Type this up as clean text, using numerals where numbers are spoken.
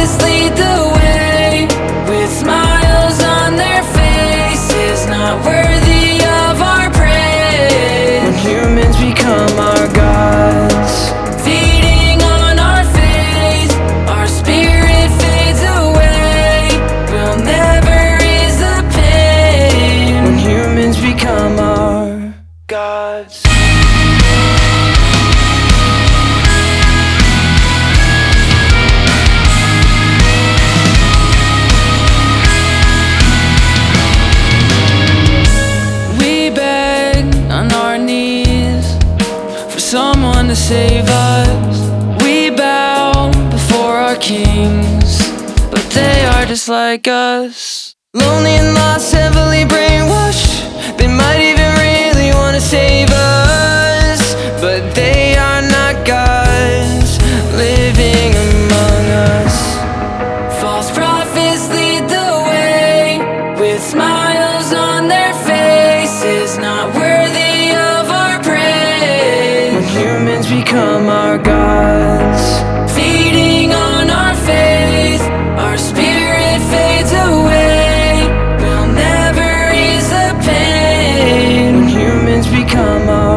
prophets lead the way, with smiles on their faces, not worthy of our praise. When humans become our gods, Feeding on our faith, our spirit fades away, we'll never ease the pain. when humans become our gods. We beg on our knees for someone to save us. We bow before our kings, but they are just like us. Lonely and lost, heavily brainwashed. They might even really want to save us, but they are not gods living among us. False prophets lead the way, with smiles on their faces, not worthy of our praise. When humans become our gods, Feeding on our faith, our spirit fades away, we'll never ease the pain. when humans become our